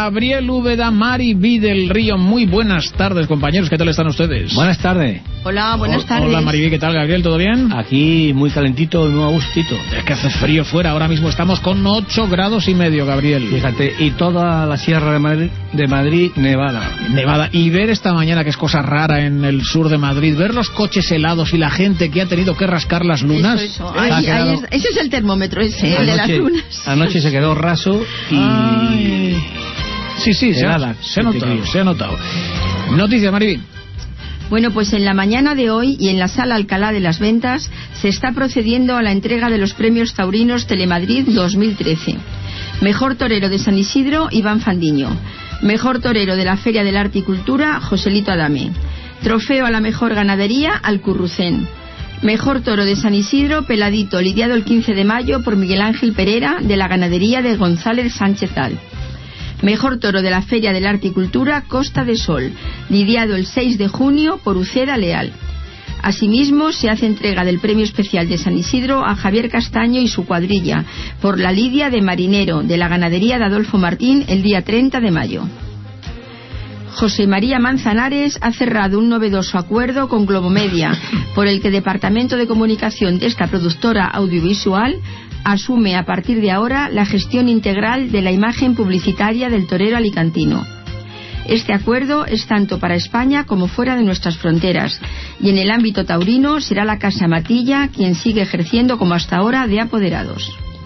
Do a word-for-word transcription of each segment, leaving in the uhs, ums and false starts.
Gabriel Úbeda, Mari Vi del Río. Muy buenas tardes, compañeros. ¿Qué tal están ustedes? Buenas tardes. Hola, buenas tardes. Hola, Mari Vi. ¿Qué tal, Gabriel? ¿Todo bien? Aquí muy calentito y muy a gustito. Es que hace frío fuera. Ahora mismo estamos con ocho grados y medio, Gabriel. Fíjate, y toda la Sierra de Madrid, de Madrid nevada. Nevada. Y ver esta mañana, que es cosa rara en el sur de Madrid, ver los coches helados y la gente que ha tenido que rascar las lunas. Eso, eso. Ahí, quedado... ahí es, ese es el termómetro, ese, anoche, el de las lunas. Anoche se quedó raso y... Ay. Sí, sí, se ha, se ha notado, se ha notado. Noticia, Mari. Bueno, pues en la mañana de hoy y en la Sala Alcalá de las Ventas se está procediendo a la entrega de los premios taurinos Telemadrid dos mil trece. Mejor torero de San Isidro, Iván Fandiño. Mejor torero de la Feria del Arte y Cultura, Joselito Adame. Trofeo a la mejor ganadería, Alcurrucén. Mejor toro de San Isidro, Peladito, lidiado el quince de mayo por Miguel Ángel Pereira, de la ganadería de González Sánchez Al. Mejor toro de la Feria del Arte y Cultura, Costa de Sol, lidiado el seis de junio por Uceda Leal. Asimismo, se hace entrega del premio especial de San Isidro a Javier Castaño y su cuadrilla, por la lidia de Marinero, de la ganadería de Adolfo Martín, el día treinta de mayo. José María Manzanares ha cerrado un novedoso acuerdo con Globomedia, por el que el Departamento de Comunicación de esta productora audiovisual asume a partir de ahora la gestión integral de la imagen publicitaria del torero alicantino. Este acuerdo es tanto para España como fuera de nuestras fronteras, y en el ámbito taurino será la Casa Matilla quien sigue ejerciendo como hasta ahora de apoderados.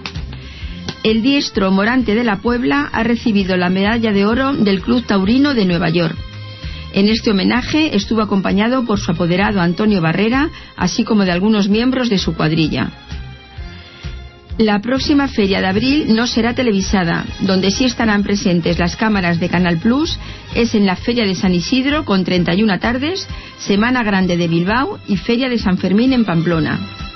El diestro Morante de la Puebla ha recibido la medalla de oro del Club Taurino de Nueva York. En este homenaje estuvo acompañado por su apoderado Antonio Barrera, así como de algunos miembros de su cuadrilla. La próxima feria de abril no será televisada. Donde sí estarán presentes las cámaras de Canal Plus es en la Feria de San Isidro, con treinta y una tardes, Semana Grande de Bilbao y Feria de San Fermín en Pamplona.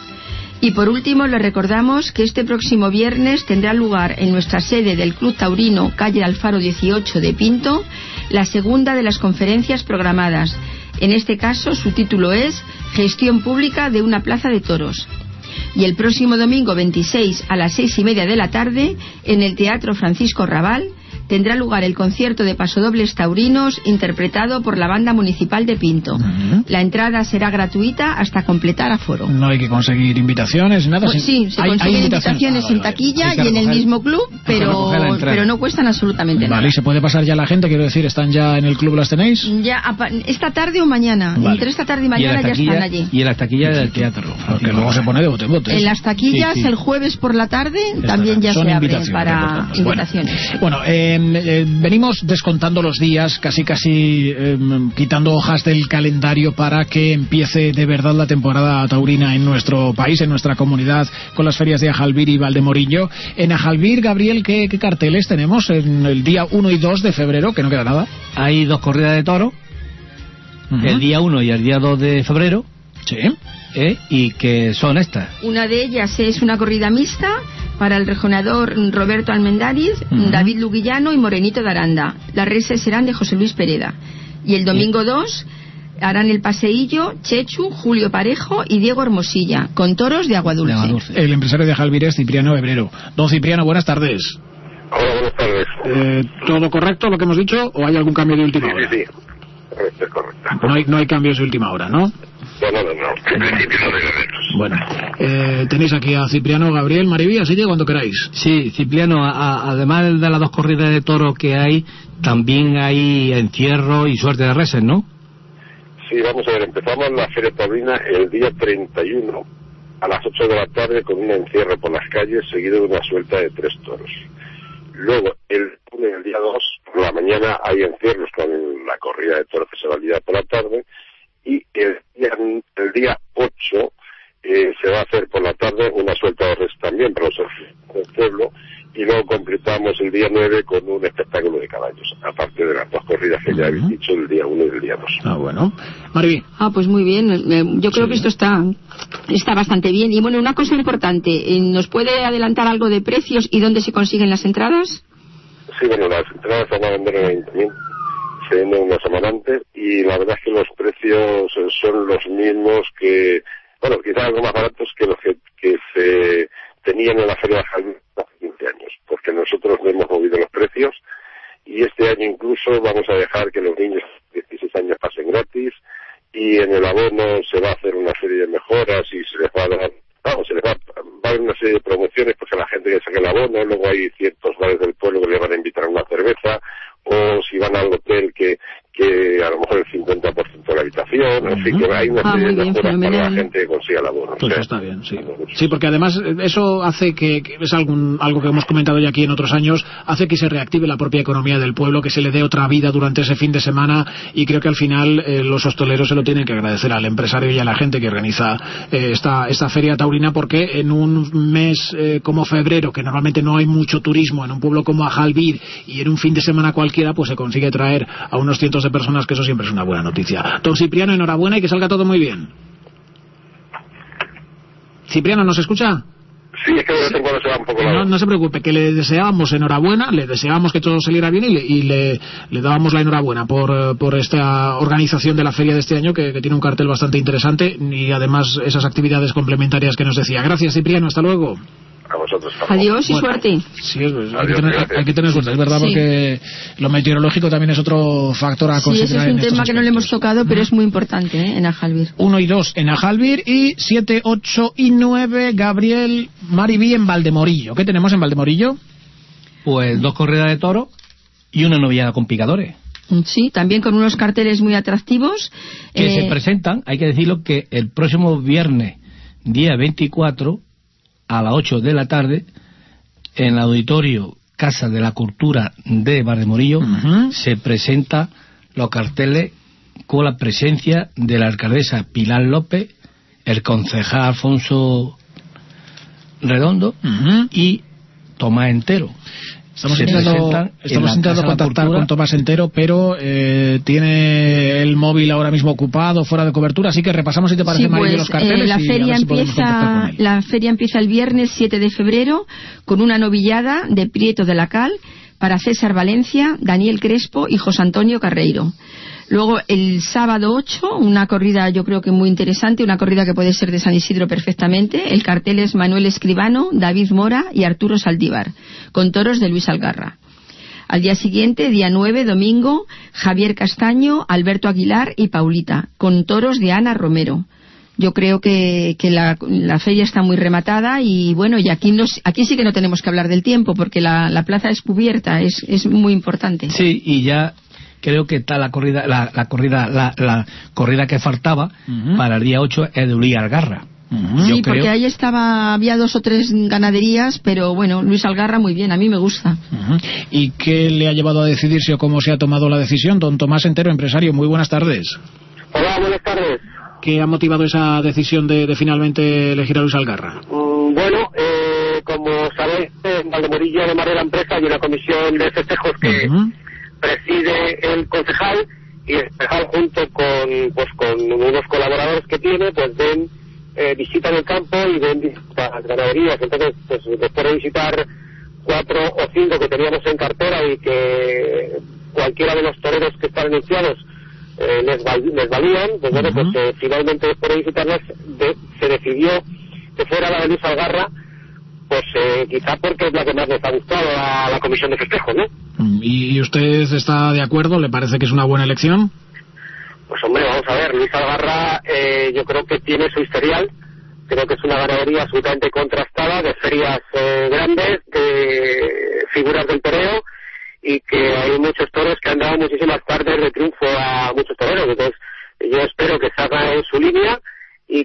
Y por último, les recordamos que este próximo viernes tendrá lugar en nuestra sede del Club Taurino, calle Alfaro dieciocho de Pinto, la segunda de las conferencias programadas. En este caso, su título es Gestión Pública de una Plaza de Toros. Y el próximo domingo veintiséis a las seis y media de la tarde, en el Teatro Francisco Rabal, tendrá lugar el concierto de pasodobles taurinos interpretado por la Banda Municipal de Pinto. Uh-huh. La entrada será gratuita hasta completar aforo. No hay que conseguir invitaciones, nada. Pues sí, se hay, consiguen hay invitaciones ah, vale, en taquilla y en el mismo club, pero, pero no cuestan absolutamente vale, nada. Vale, ¿y se puede pasar ya la gente? Quiero decir, ¿están ya en el club, las tenéis? Ya, esta tarde o mañana. Vale. Entre esta tarde y mañana y ya están allí. Y en las taquillas del teatro. Porque luego se pone de bote en bote. En las taquillas, sí, sí. El jueves por la tarde, Estará. también ya Son se abren para invitaciones. Bueno, bueno eh, eh, venimos descontando los días, casi casi eh, quitando hojas del calendario para que empiece de verdad la temporada taurina en nuestro país, en nuestra comunidad, con las ferias de Ajalbir y Valdemorillo. En Ajalbir, Gabriel, ¿qué, qué carteles tenemos en el día uno y dos de febrero? Que no queda nada. Hay dos corridas de toro, uh-huh. el día uno y el día dos de febrero. Sí. ¿Eh? Y que son estas. Una de ellas es una corrida mixta para el rejoneador Roberto Almendáriz, uh-huh. David Luguillano y Morenito de Aranda. Las reses serán de José Luis Pereda. Y el domingo dos harán el paseillo Chechu, Julio Parejo y Diego Hermosilla, con toros de Agua Dulce. De Agua Dulce. El empresario de Ajalbir es Cipriano Hebrero. Don Cipriano, buenas tardes. Hola, buenas tardes. Eh, ¿Todo correcto lo que hemos dicho o hay algún cambio de última sí, hora? Sí, sí, correcto, es correcto. No hay, no hay cambios de última hora, ¿no? No, no, no, no. En principio no hay arreglos. Bueno, eh, tenéis aquí a Cipriano, Gabriel, Mariví, así que cuando queráis. Sí, Cipriano, a, a, además de las dos corridas de toro que hay, también hay encierro y suerte de reses, ¿no? Sí, vamos a ver, empezamos la Feria Taurina el día treinta y uno a las ocho de la tarde con un encierro por las calles seguido de una suelta de tres toros. Luego, el lunes, el día dos, por la mañana hay encierros con la corrida de toros que se va el día por la tarde. Y el día, el día ocho eh, se va a hacer por la tarde una suelta de res también para los del pueblo, y luego completamos el día nueve con un espectáculo de caballos, aparte de las dos corridas que ya habéis dicho, el día uno y el día dos. Ah, bueno. Mariví. Ah, pues muy bien. Yo creo sí. que esto está, está bastante bien. Y bueno, una cosa importante, ¿nos puede adelantar algo de precios y dónde se consiguen las entradas? Sí, bueno, las entradas se van a vender en el ayuntamiento. Se venden una semana antes y la verdad es que los precios son los mismos que, bueno, quizás algo más baratos que los que, que se tenían en la Feria de Ajalbir hace quince años, porque nosotros no hemos movido los precios y es este año incluso vamos a dejar que los niños de dieciséis años pasen gratis, y en el abono se va a hacer una serie de mejoras y se les va a dar, vamos, se les va, va a haber una serie de promociones porque la gente que saque el abono, luego hay ciertos bares del pueblo que le van a invitar a una cerveza, o si van al hotel que que a lo mejor el cincuenta por ciento de la habitación, en fin, que hay una serie ah, de mejoras para la gente que consiga el abono. Pues o sea, está bien, sí. Sí, porque además eso hace que, que es algún, algo que hemos comentado ya aquí en otros años, hace que se reactive la propia economía del pueblo, que se le dé otra vida durante ese fin de semana, y creo que al final eh, los hosteleros se lo tienen que agradecer al empresario y a la gente que organiza eh, esta, esta feria taurina, porque en un mes eh, como febrero, que normalmente no hay mucho turismo, en un pueblo como Ajalbir, y en un fin de semana cualquiera, pues se consigue traer a unos cientos de personas, que eso siempre es una buena noticia. Don Cipriano, enhorabuena y que salga todo muy bien. Cipriano, ¿nos escucha? Sí, es que de vez en cuando se va un poco la... No, no se preocupe, que le deseábamos enhorabuena, le deseábamos que todo saliera bien y le, y le, le dábamos la enhorabuena por, por esta organización de la feria de este año, que, que tiene un cartel bastante interesante, y además esas actividades complementarias que nos decía. Gracias, Cipriano, hasta luego. A vosotros. Adiós y bueno, suerte. Sí, es, hay, Adiós, que tener, hay que tener suerte, es verdad, sí. Porque lo meteorológico también es otro factor a considerar. Sí, ese es un tema aspectos. Que no le hemos tocado, pero es muy importante, ¿eh? En Ajalbir. Uno y dos en Ajalbir, y siete, ocho y nueve, Gabriel Maribí en Valdemorillo. ¿Qué tenemos en Valdemorillo? Pues dos corridas de toro y una novillada con picadores. Sí, también con unos carteles muy atractivos. Que eh... se presentan, hay que decirlo, que el próximo viernes, día veinticuatro, a las ocho de la tarde, en el auditorio Casa de la Cultura de Valdemorillo, uh-huh. se presenta los carteles con la presencia de la alcaldesa Pilar López, el concejal Alfonso Redondo uh-huh. y Tomás Entero. Estamos intentando, estamos intentando contactar con Tomás Entero, pero eh, tiene el móvil ahora mismo ocupado, fuera de cobertura, así que repasamos, si te parece, sí, pues, María, los carteles. Eh, la, y feria si empieza, la feria empieza el viernes siete de febrero con una novillada de Prieto de la Cal para César Valencia, Daniel Crespo y José Antonio Carreiro. Luego el sábado ocho, una corrida yo creo que muy interesante, una corrida que puede ser de San Isidro perfectamente. El cartel es Manuel Escribano, David Mora y Arturo Saldívar, con toros de Luis Algarra. Al día siguiente, día nueve, domingo, Javier Castaño, Alberto Aguilar y Paulita, con toros de Ana Romero. Yo creo que, que la, la feria está muy rematada y bueno, y aquí nos, aquí sí que no tenemos que hablar del tiempo, porque la, la plaza es cubierta, es, es muy importante. Sí, y ya creo que está la corrida, la, la corrida, la, la corrida que faltaba uh-huh. para el día ocho es de Luis Algarra. Uh-huh. Sí, creo... porque ahí estaba, había dos o tres ganaderías, pero bueno, Luis Algarra muy bien, a mí me gusta. Uh-huh. ¿Y qué le ha llevado a decidirse o cómo se ha tomado la decisión? Don Tomás Entero, empresario, muy buenas tardes. Hola, buenas tardes. ¿Qué ha motivado esa decisión de, de finalmente elegir a Luis Algarra? Mm, bueno, eh, como sabéis, en Valdemorillo, además de la empresa, hay una comisión de festejos que uh-huh. preside el concejal, y el concejal junto con pues con unos colaboradores que tiene, pues ven, eh, visitan el campo y ven visitas ganaderías. Entonces, pues después de visitar cuatro o cinco que teníamos en cartera y que cualquiera de los toreros que están anunciados eh, les, val, les valían, pues bueno, uh-huh. pues eh, finalmente después de visitarlas de, se decidió que fuera la de Luis Algarra, pues eh, quizá porque es la que más les ha gustado a la comisión de festejos, ¿no? ¿Y usted está de acuerdo? ¿Le parece que es una buena elección? Pues hombre, vamos a ver, Luis Algarra eh, yo creo que tiene su historial, creo que es una ganadería absolutamente contrastada, de ferias eh, grandes, de figuras del toreo, y que hay muchos toros que han dado muchísimas tardes de triunfo a muchos toreros. Entonces yo espero que salga en su línea, y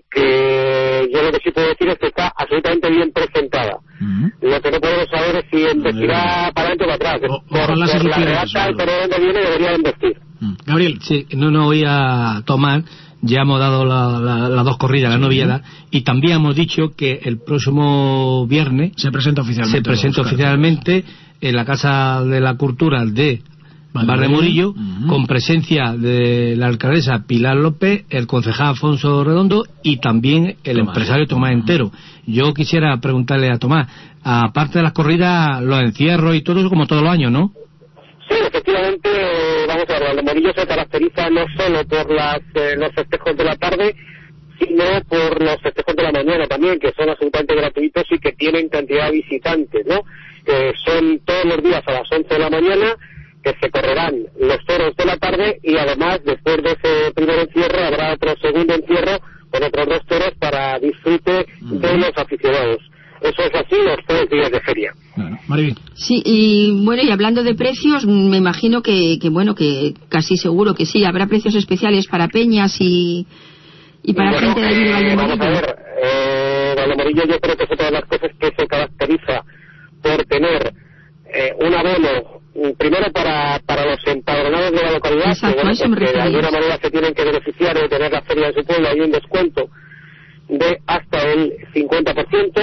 que yo lo que sí puedo decir es que está absolutamente bien presentada. Uh-huh. Lo que no podemos saber es si investirá uh-huh. para adelante o para atrás. O, por, por la regata, el torero donde viene debería investir. Uh-huh. Gabriel. Sí, no nos voy a tomar, ya hemos dado las la, la dos corridas, la novillada, uh-huh. y también hemos dicho que el próximo viernes se presenta oficialmente, se presenta oficialmente en la Casa de la Cultura de Valdemorillo, uh-huh. con presencia de la alcaldesa Pilar López, el concejal Alfonso Redondo y también el Tomás. empresario Tomás Entero. Uh-huh. Yo quisiera preguntarle a Tomás, aparte de las corridas, los encierros y todo eso, como todos los años, ¿no? Sí, efectivamente, vamos a ver, Valdemorillo se caracteriza no solo por las, eh, los festejos de la tarde, sino por los festejos de la mañana también, que son absolutamente gratuitos y que tienen cantidad de visitantes, ¿no? Eh, son todos los días a las once de la mañana, que se correrán los toros de la tarde, y además después de ese primer encierro habrá otro segundo encierro con otros dos toros para disfrute uh-huh. de los aficionados. Eso es así los tres días de feria. Bueno, Mariby. Sí, y bueno, y hablando de precios, me imagino que, que bueno, que casi seguro que sí, habrá precios especiales para peñas y, y para bueno, gente de allí de eh, Valdemorillo. Vamos a ver, eh, Valdemorillo yo creo que es otra de las cosas que se caracteriza por tener eh, un abono, primero para, para los empadronados de la localidad, exacto, que, bueno, eso me pues, que de alguna refería. manera se tienen que beneficiar de tener la feria de su pueblo y un descuento de hasta el cincuenta por ciento,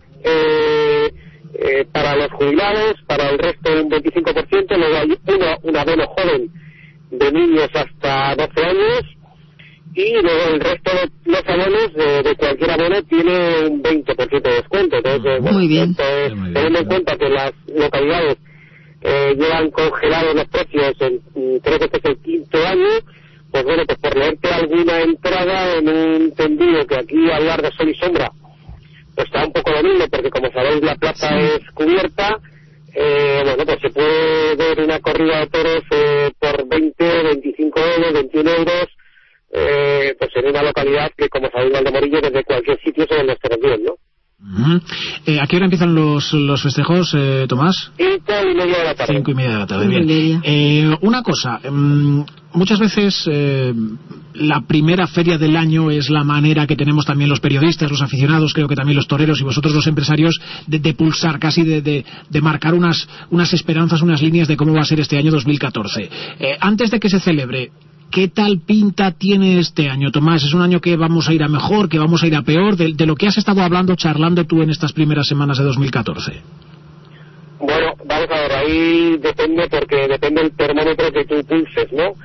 eh, eh, para los jubilados, para el resto un veinticinco por ciento, luego hay uno, un abono joven de niños hasta doce años, y luego el resto de los abonos de, de cualquier abono tiene un veinte por ciento de descuento. Entonces, muy bueno, bien. esto es, muy bien, teniendo en cuenta que las localidades eh, llevan congelados los precios, en, creo que este es el quinto año, pues bueno, pues por leerte alguna entrada en un tendido que aquí hablar de sol y sombra pues está un poco lo mismo, porque como sabéis la plaza sí. es cubierta, eh, bueno, pues se puede ver una corrida de toros eh, por veinte, veinticinco euros, veintiún euros, eh, pues en una localidad que, como sabéis, Valdemorillo, desde cualquier sitio se ven los toros bien, ¿no? Uh-huh. Eh, ¿A qué hora empiezan los, los festejos, eh, Tomás? Cinco y media de la tarde. Cinco y media de la tarde, bien. Eh, una cosa, um, muchas veces eh, la primera feria del año es la manera que tenemos también los periodistas, los aficionados, creo que también los toreros y vosotros los empresarios, de, de pulsar, casi de, de, de marcar unas, unas esperanzas, unas líneas de cómo va a ser este año dos mil catorce. Eh, antes de que se celebre, ¿qué tal pinta tiene este año, Tomás? ¿Es un año que vamos a ir a mejor, que vamos a ir a peor? De, de lo que has estado hablando, charlando tú en estas primeras semanas de dos mil catorce. Bueno, vamos a ver, ahí depende, porque depende el termómetro que tú pulses, ¿no?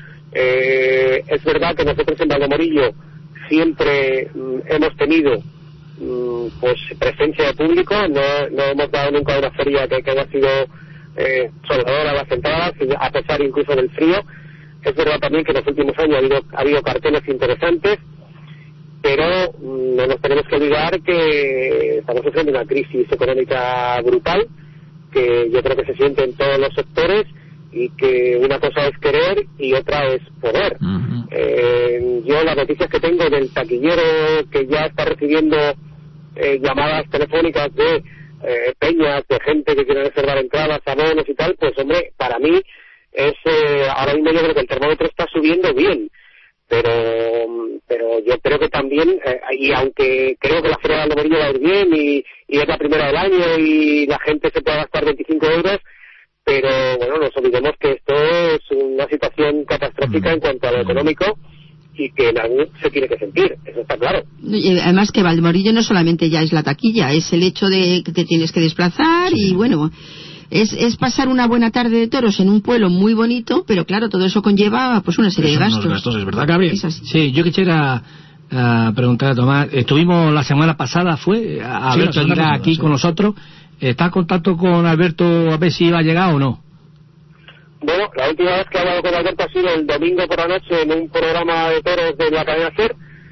Eh, es verdad que nosotros en Valdemorillo siempre mm, hemos tenido mm, pues presencia de público, no, no hemos dado nunca una feria que, que haya sido eh, soldadora a las entradas, a pesar incluso del frío. Es verdad también que en los últimos años ha habido, ha habido carteles interesantes, pero mmm, no nos tenemos que olvidar que estamos sufriendo una crisis económica brutal, que yo creo que se siente en todos los sectores, y que una cosa es querer y otra es poder. Uh-huh. Eh, yo las noticias que tengo del taquillero que ya está recibiendo eh, llamadas telefónicas de eh, peñas, de gente que quiere reservar entradas, abonos y tal, pues hombre, para mí es eh, ahora mismo yo creo que el termómetro está subiendo bien, pero pero yo creo que también, eh, y aunque creo que la Feria de Valdemorillo va a ir bien y, y es la primera del año y la gente se puede gastar veinticinco euros, pero bueno, no nos olvidemos que esto es una situación catastrófica mm. en cuanto a lo económico, y que en algún se tiene que sentir, eso está claro. Y además que Valdemorillo no solamente ya es la taquilla, es el hecho de que te tienes que desplazar, sí. y bueno, es, es pasar una buena tarde de toros en un pueblo muy bonito, pero claro, todo eso conlleva pues una serie eso de gastos. gastos. ¿Es verdad, Gabriel? Sí, yo quisiera uh, preguntar a Tomás, estuvimos la semana pasada, fue a sí, Alberto Aguilar aquí sí. con nosotros. ¿Está en contacto con Alberto a ver si iba a llegar o no? Bueno, la última vez que he hablado con Alberto ha sido el domingo por la noche en un programa de toros de la cadena SER,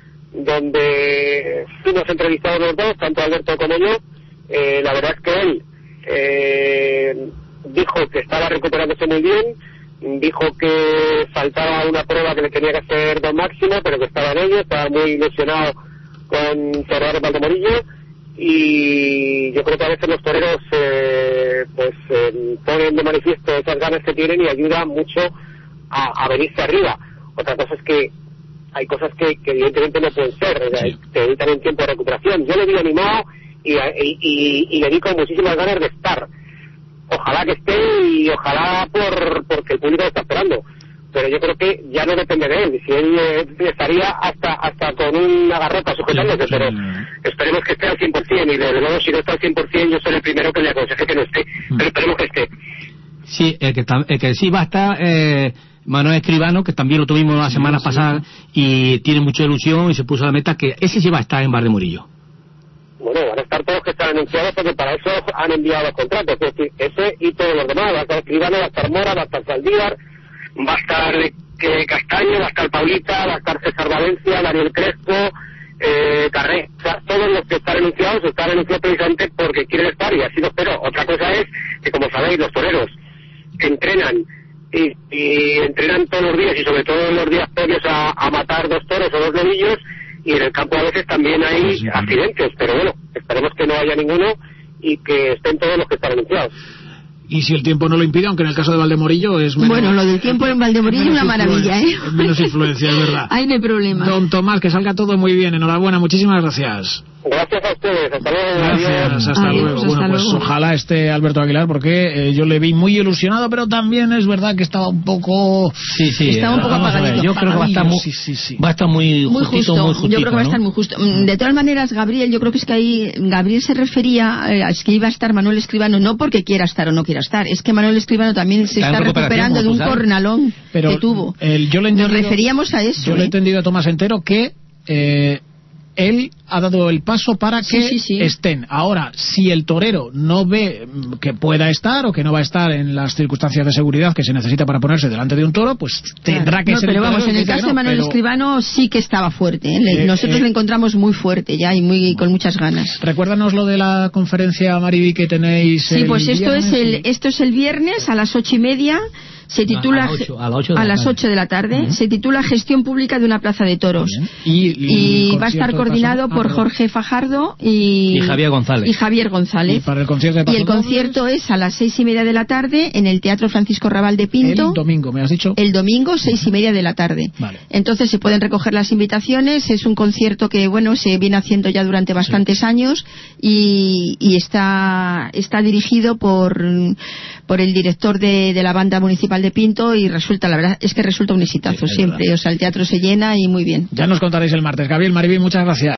donde fuimos entrevistados los dos, tanto Alberto como yo. Eh, la verdad es que él eh, dijo que estaba recuperándose muy bien, dijo que faltaba una prueba que le tenía que hacer Don Máximo, pero que estaba en ello, estaba muy ilusionado con torear Valdemorillo. Y yo creo que a veces los toreros eh, pues eh, ponen de manifiesto esas ganas que tienen y ayudan mucho a, a venirse arriba. Otra cosa es que hay cosas que, que evidentemente no pueden ser, sí. te evitan un tiempo de recuperación. Yo le vi animado y, y, y, y le vi con muchísimas ganas de estar. Ojalá que esté y ojalá por porque el público lo está esperando. Pero yo creo que ya no depende de él, si él eh, estaría hasta hasta con una garropa sujetándose, sí, pero sí. esperemos que esté al cien por ciento, y desde luego si no está al cien por ciento yo soy el primero que le aconseje que no esté, mm. pero esperemos que esté. Sí, el que, el que sí va a estar eh, Manuel Escribano, que también lo tuvimos la semana sí, pasada sí. y tiene mucha ilusión y se puso a la meta que ese sí va a estar en Valdemorillo. Bueno, van a estar todos que están anunciados porque para eso han enviado los contratos, es decir, ese y todos los demás, va a estar Escribano, va a estar Mora, va a estar Saldívar, va a estar eh, Castaño, va a estar Paulita, va a estar César Valencia, Daniel Crespo, eh, Carré, o sea, todos los que están anunciados están anunciados precisamente porque quieren estar y así lo espero. Otra cosa es que, como sabéis, los toreros entrenan y, y entrenan todos los días y sobre todo en los días previos a, a matar dos toros o dos novillos, y en el campo a veces también hay sí, accidentes, pero bueno, esperemos que no haya ninguno y que estén todos los que están anunciados. Y si el tiempo no lo impide, aunque en el caso de Valdemorillo es menos... Bueno, lo del tiempo en Valdemorillo es una maravilla, ¿eh? Es menos influencia, es verdad. Ahí no hay problema. Don Tomás, que salga todo muy bien. Enhorabuena, muchísimas gracias. Gracias a ustedes, hasta luego. Gracias, hasta Adiós, luego. hasta Bueno, pues luego. ojalá esté Alberto Aguilar, porque eh, yo le vi muy ilusionado, pero también es verdad que estaba un poco... Sí, sí. Estaba un poco vamos a ver, apagadito. Yo creo que va a estar muy, Sí, sí, sí. va a estar muy, Muy justito, justo, muy justito, yo creo que va a ¿no? estar muy justo. De todas maneras, Gabriel, yo creo que es que ahí Gabriel se refería, eh, es que iba a estar Manuel Escribano, no porque quiera estar o no quiera estar, es que Manuel Escribano también se Está en está recuperación, recuperando de como un tú sabes. cornalón Pero que tuvo. el- yo le he Nos entendido- referíamos a eso. Yo le he ¿eh? entendido a Tomás Entero que eh, él ha dado el paso para Sí, que sí, sí. estén. Ahora, si el torero no ve mm, que pueda estar o que no va a estar en las circunstancias de seguridad que se necesita para ponerse delante de un toro, pues tendrá que No, ser pero el torero vamos, en que el diga caso que de no, Manuel pero Escribano sí que estaba fuerte. ¿eh? Le- Eh, Nosotros eh. lo encontramos muy fuerte ya y muy con muchas ganas. Recuérdanos lo de la conferencia, Mariby, que tenéis. Sí, el pues esto es viernes el y- esto es el viernes a las ocho y media. Se titula A las ocho, a las ocho de a la las tarde. ocho de la tarde. Ujú. Se titula Gestión Pública de una plaza de toros. Bien. Y, Y el va a estar concierto de coordinado paso- ah, por perdón. Jorge Fajardo y, Y Javier González. y Javier Y González. para el concierto de Y el pasodobles, concierto es a las seis y media de la tarde en el Teatro Francisco Rabal de Pinto. el domingo, ¿me has dicho? El domingo, seis y media de la tarde. Vale. Entonces se pueden recoger las invitaciones. Es un concierto que, bueno, se viene haciendo ya durante bastantes años y, y está, está dirigido por, por el director de, de la banda municipal de Pinto y resulta, la verdad, es que resulta un exitazo Sí, es siempre. verdad. O sea, el teatro se llena y muy bien. Ya nos contaréis el martes. Gabriel, Mariby, muchas gracias.